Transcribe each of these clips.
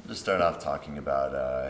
Just start off talking about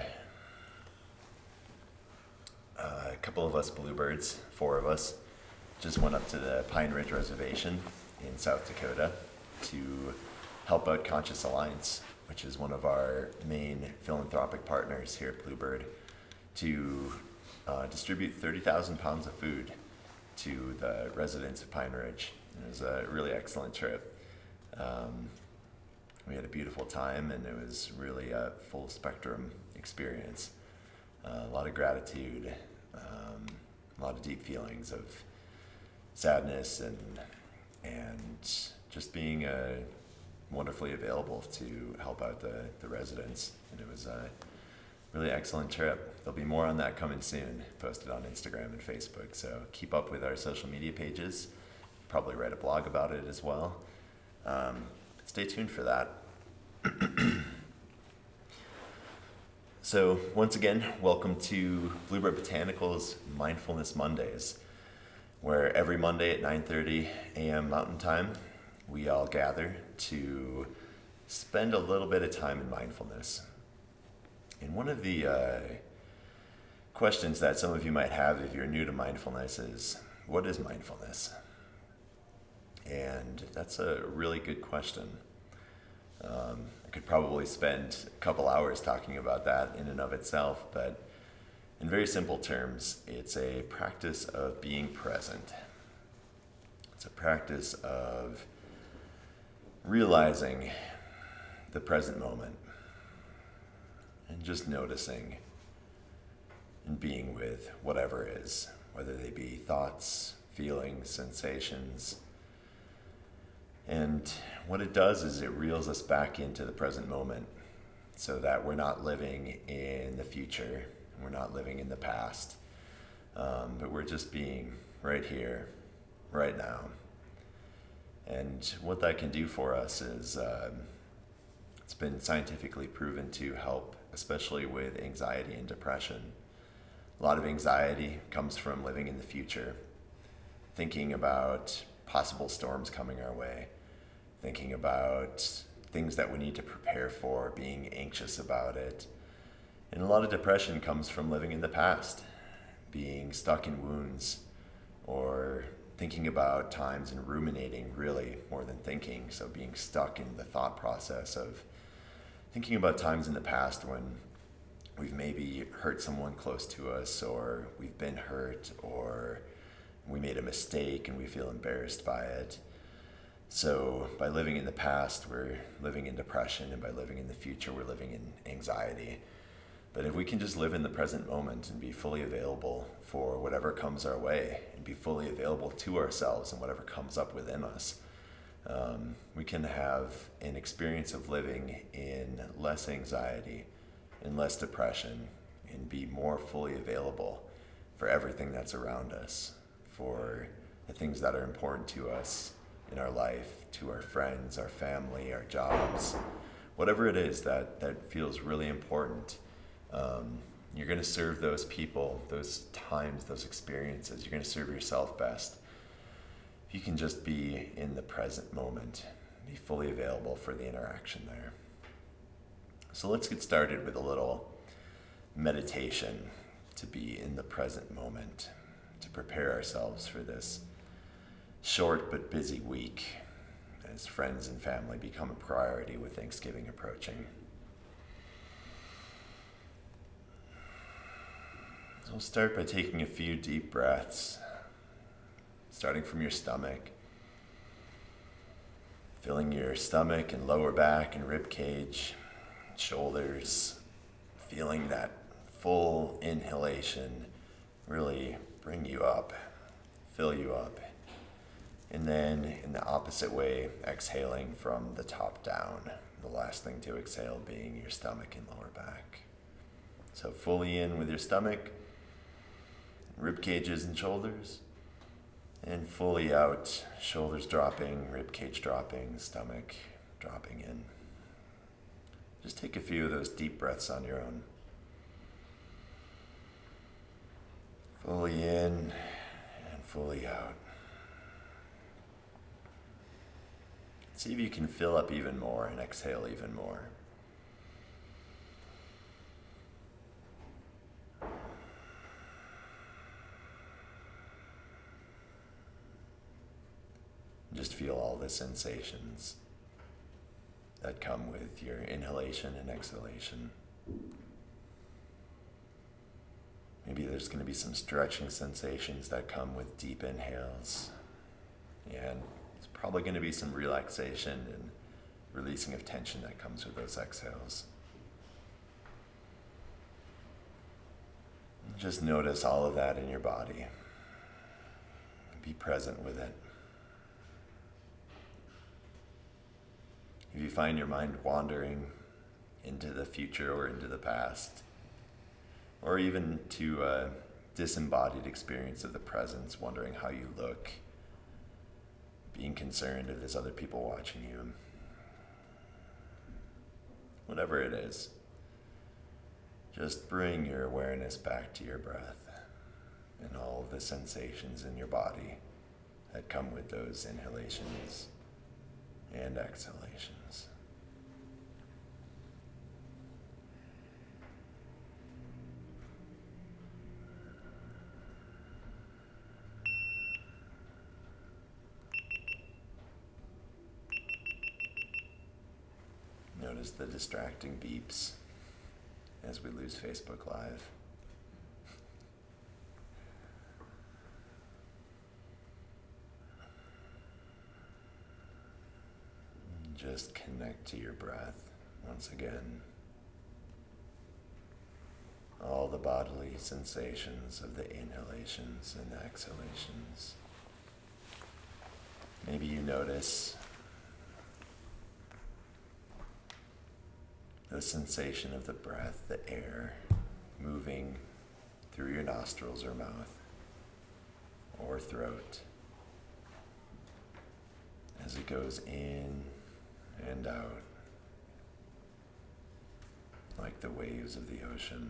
a couple of us bluebirds, four of us, just went up to the Pine Ridge Reservation in South Dakota to help out Conscious Alliance, which is one of our main philanthropic partners here at Bluebird, to distribute 30,000 pounds of food to the residents of Pine Ridge. It was a really excellent trip. Um, we had a beautiful time, and it was really a full spectrum experience. A lot of gratitude, a lot of deep feelings of sadness, and just being wonderfully available to help out the residents. And it was a really excellent trip. There'll be more on that coming soon, posted on Instagram and Facebook. So keep up with our social media pages. Probably write a blog about it as well. Stay tuned for that. So once again, welcome to Bluebird Botanicals Mindfulness Mondays, where every Monday at 9:30 a.m. Mountain Time, we all gather to spend a little bit of time in mindfulness. And one of the questions that some of you might have if you're new to mindfulness is, what is mindfulness? And that's a really good question. I could probably spend a couple hours talking about that in and of itself, but in very simple terms, it's a practice of being present. It's a practice of realizing the present moment and just noticing and being with whatever is, whether they be thoughts, feelings, sensations. And what it does is it reels us back into the present moment so that we're not living in the future, we're not living in the past, but we're just being right here, right now. And what that can do for us is it's been scientifically proven to help, especially with anxiety and depression. A lot of anxiety comes from living in the future, thinking about possible storms coming our way, thinking about things that we need to prepare for, being anxious about it. And a lot of depression comes from living in the past, being stuck in wounds, or thinking about times and ruminating really more than thinking. So being stuck in the thought process of thinking about times in the past when we've maybe hurt someone close to us, or we've been hurt, or we made a mistake and we feel embarrassed by it. So by living in the past, we're living in depression, and by living in the future, we're living in anxiety. But if we can just live in the present moment and be fully available for whatever comes our way, and be fully available to ourselves and whatever comes up within us, we can have an experience of living in less anxiety and less depression, and be more fully available for everything that's around us, for the things that are important to us in our life, to our friends, our family, our jobs, whatever it is that feels really important. You're going to serve those people, those times, those experiences. You're going to serve yourself best if you can just be in the present moment, be fully available for the interaction there. So let's get started with a little meditation to be in the present moment, to prepare ourselves for this short but busy week as friends and family become a priority with Thanksgiving approaching. So we'll start by taking a few deep breaths, starting from your stomach, filling your stomach and lower back and rib cage, shoulders, feeling that full inhalation really bring you up, fill you up. And then in the opposite way, exhaling from the top down. The last thing to exhale being your stomach and lower back. So fully in with your stomach, rib cages and shoulders, and fully out, shoulders dropping, rib cage dropping, stomach dropping in. Just take a few of those deep breaths on your own. Fully in and fully out. See if you can fill up even more and exhale even more. just feel all the sensations that come with your inhalation and exhalation. Maybe there's going to be some stretching sensations that come with deep inhales. And it's probably going to be some relaxation and releasing of tension that comes with those exhales. Just notice all of that in your body. Be present with it. If you find your mind wandering into the future or into the past, or even to a disembodied experience of the presence, wondering how you look, being concerned if there's other people watching you, whatever it is, just bring your awareness back to your breath and all of the sensations in your body that come with those inhalations and exhalations. Notice the distracting beeps as we lose Facebook Live. Just connect to your breath once again. All the bodily sensations of the inhalations and exhalations. Maybe you notice the sensation of the breath, the air moving through your nostrils or mouth or throat as it goes in and out like the waves of the ocean.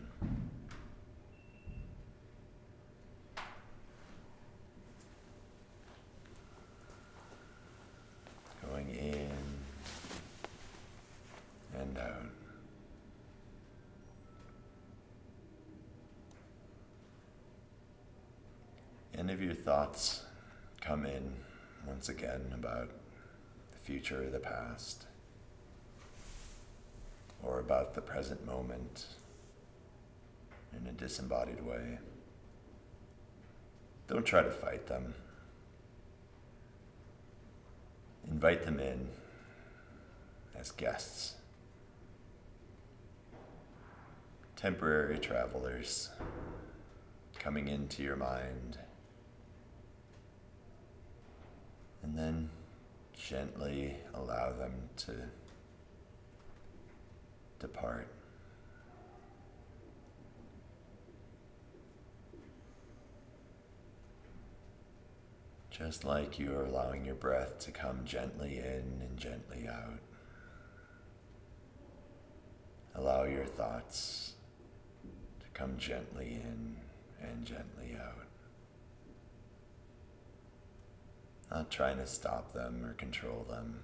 Going in and out. And if your thoughts come in once again about the future or the past, or about the present moment in a disembodied way, don't try to fight them. Invite them in as guests, temporary travelers coming into your mind, and then gently allow them to depart. Just like you are allowing your breath to come gently in and gently out. Allow your thoughts to come gently in and gently out. Not trying to stop them or control them.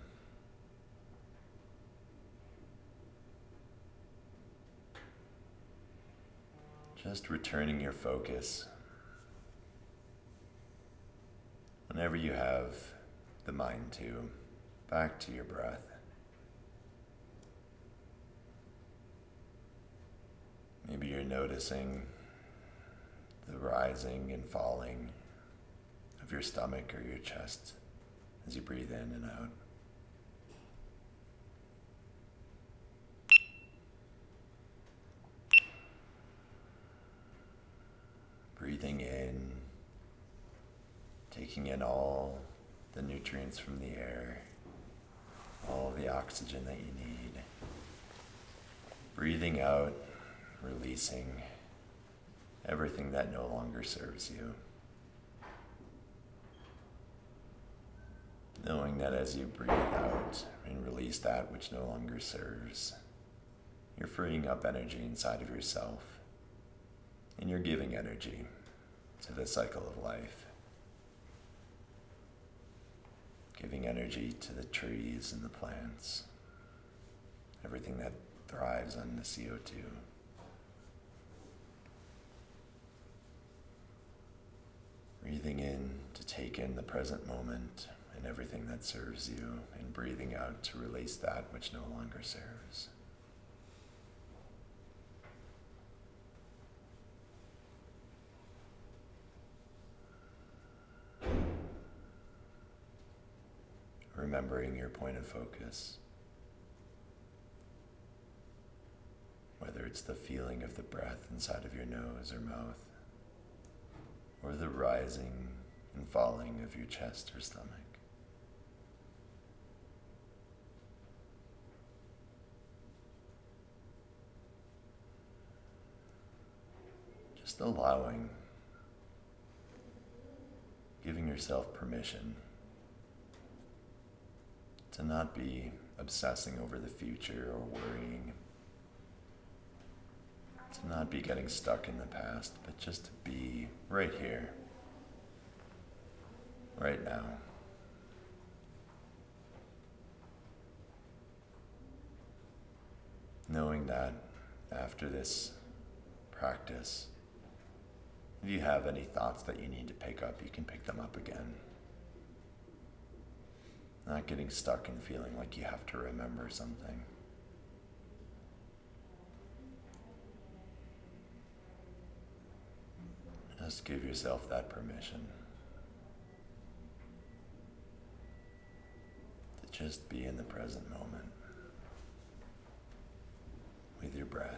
Just returning your focus whenever you have the mind to, back to your breath. Maybe you're noticing the rising and falling of your stomach or your chest as you breathe in and out. Breathing in, taking in all the nutrients from the air, all the oxygen that you need. Breathing out, releasing everything that no longer serves you. Knowing that as you breathe out and release that which no longer serves, you're freeing up energy inside of yourself, and you're giving energy to the cycle of life. Giving energy to the trees and the plants, everything that thrives on the CO2. Breathing in to take in the present moment and everything that serves you, and breathing out to release that which no longer serves. Remembering your point of focus, whether it's the feeling of the breath inside of your nose or mouth, or the rising and falling of your chest or stomach. Just allowing, giving yourself permission to not be obsessing over the future or worrying, to not be getting stuck in the past, but just to be right here, right now. Knowing that after this practice, if you have any thoughts that you need to pick up, you can pick them up again. Not getting stuck and feeling like you have to remember something. Just give yourself that permission to just be in the present moment with your breath.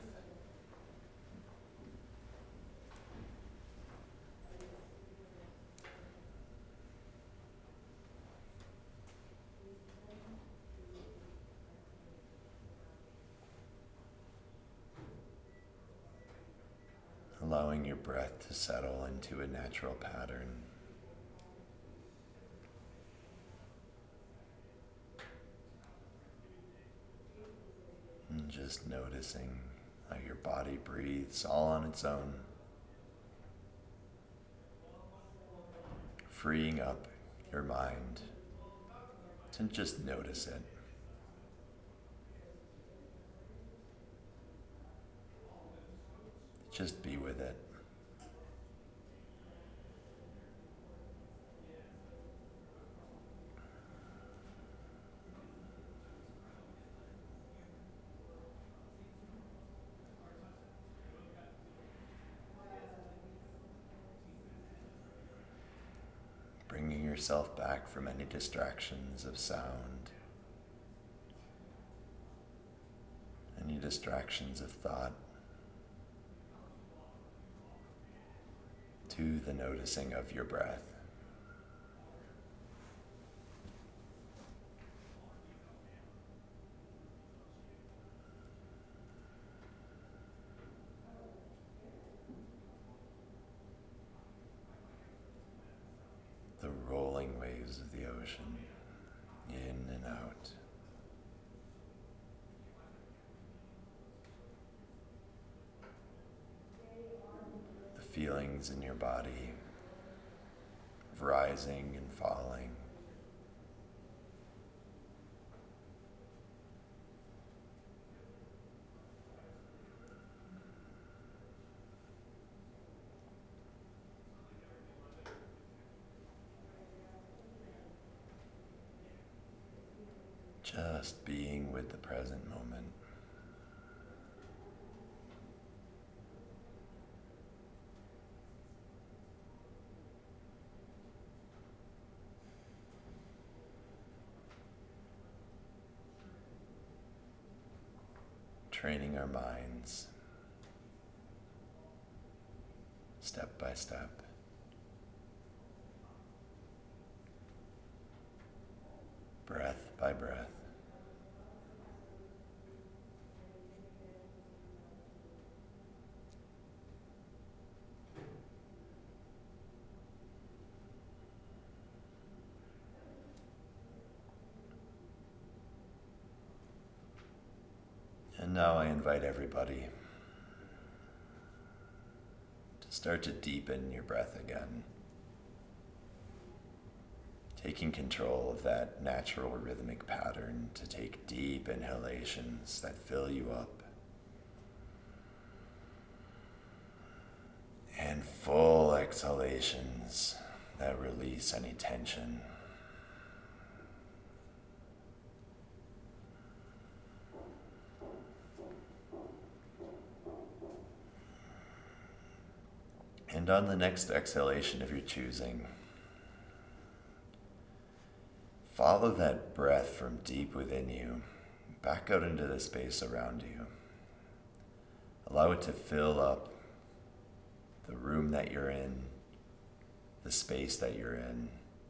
Allowing your breath to settle into a natural pattern. And just noticing how your body breathes all on its own. Freeing up your mind to just notice it. Just be with it. Bringing yourself back from any distractions of sound, any distractions of thought, to the noticing of your breath. The rolling waves of the ocean, in and out. The feelings in your body of rising and falling. Just being with the present moment. Training our minds step by step. Breath by breath. And now I invite everybody to start to deepen your breath again, taking control of that natural rhythmic pattern to take deep inhalations that fill you up and full exhalations that release any tension. And on the next exhalation of your choosing, follow that breath from deep within you, back out into the space around you. Allow it to fill up the room that you're in, the space that you're in.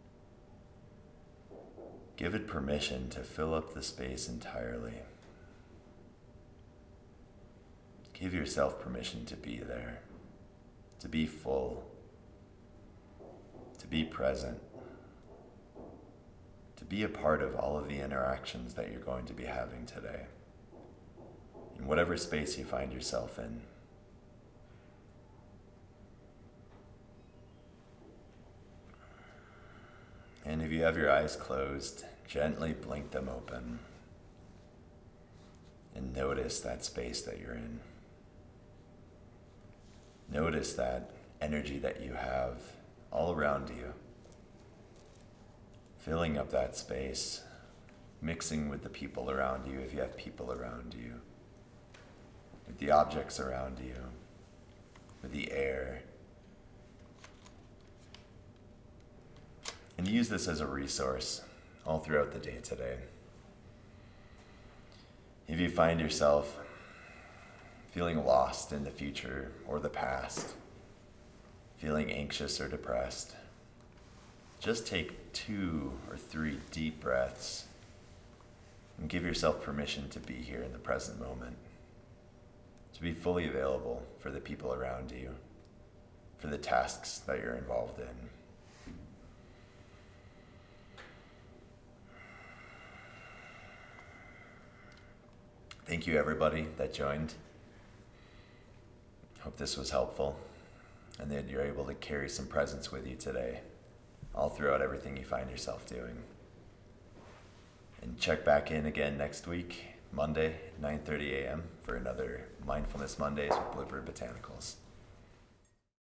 Give it permission to fill up the space entirely. Give yourself permission to be there, to be full, to be present, to be a part of all of the interactions that you're going to be having today, in whatever space you find yourself in. And if you have your eyes closed, gently blink them open and notice that space that you're in. Notice that energy that you have all around you, filling up that space, mixing with the people around you if you have people around you, with the objects around you, with the air. And use this as a resource all throughout the day today. If you find yourself feeling lost in the future or the past, feeling anxious or depressed, just take 2 or 3 deep breaths and give yourself permission to be here in the present moment, to be fully available for the people around you, for the tasks that you're involved in. Thank you, everybody that joined. Hope this was helpful and that you're able to carry some presence with you today, all throughout everything you find yourself doing. And check back in again next week, Monday, 9:30 a.m. for another Mindfulness Mondays with Bluebird Botanicals.